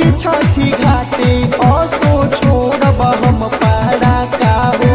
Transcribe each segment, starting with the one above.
भौजी छठी घाटे असो छोड़ब हम पारा का हो।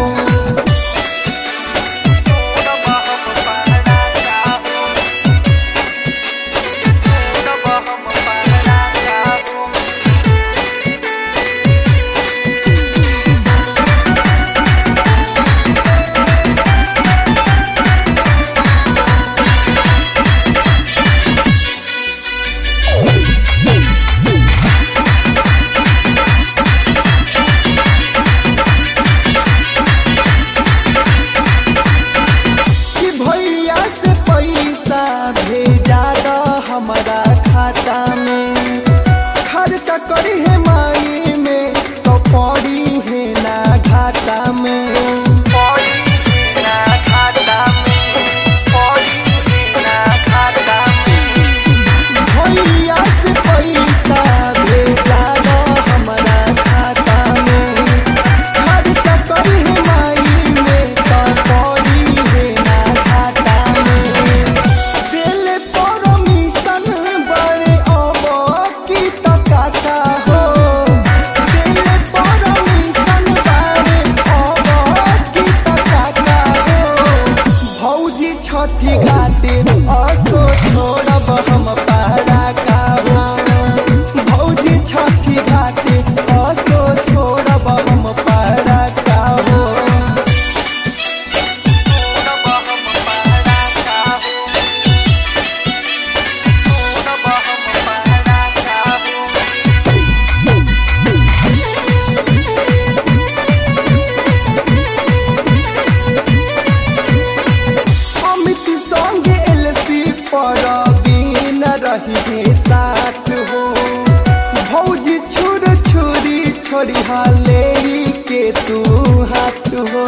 हमारा खाता में खर्चा करी है माई में तो पड़ी है ना घाटा में। भैया से पैसा भेजा दो हमारा खाता में खर्चा करी है माई में तो पड़ी है ना घाटा में। दिल परमिशन बड़े अब की तका हो, दिल परमिशन बड़े अब की तका हो। भौजी छठी घाटे असो छोड़ब हम पारा का हो। भौजी छठी घाटे असो छोड़ब हम पारा का हो। अमित संगे एलसी पर दिन रही साथ हो। भौजी छुर छुरी छोड़ी हाले के तू हाथ हो।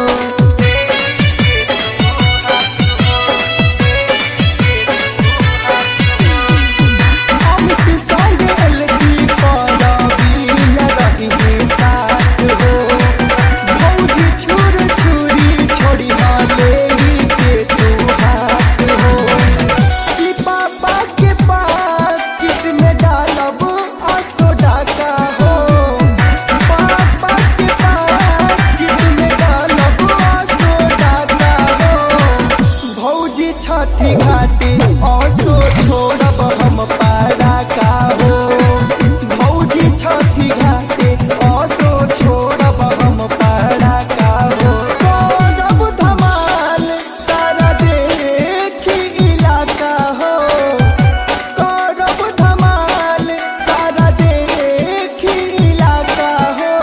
अमित संगे एलसी पर दिन रही साथ हो। भौजी छुर छुरी छोड़ी हाले के तू हाथ हो। कि पापा के पास कितने डालब असो डाका हो। पापा के पास कितने डालब असो डाका हो। भौजी छठी घाटे असो छोड़ब हम पारा का हो। भौजी छठी घाटे असो छोड़ब हम पारा का हो। करब धमाल सारा देखी इलाका हो। करब धमाल सारा देखी इलाका हो।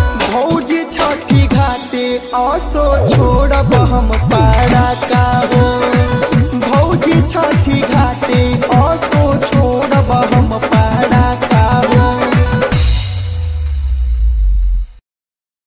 भौजी छठी घाटे असो छोड़ब हम पारा का हो।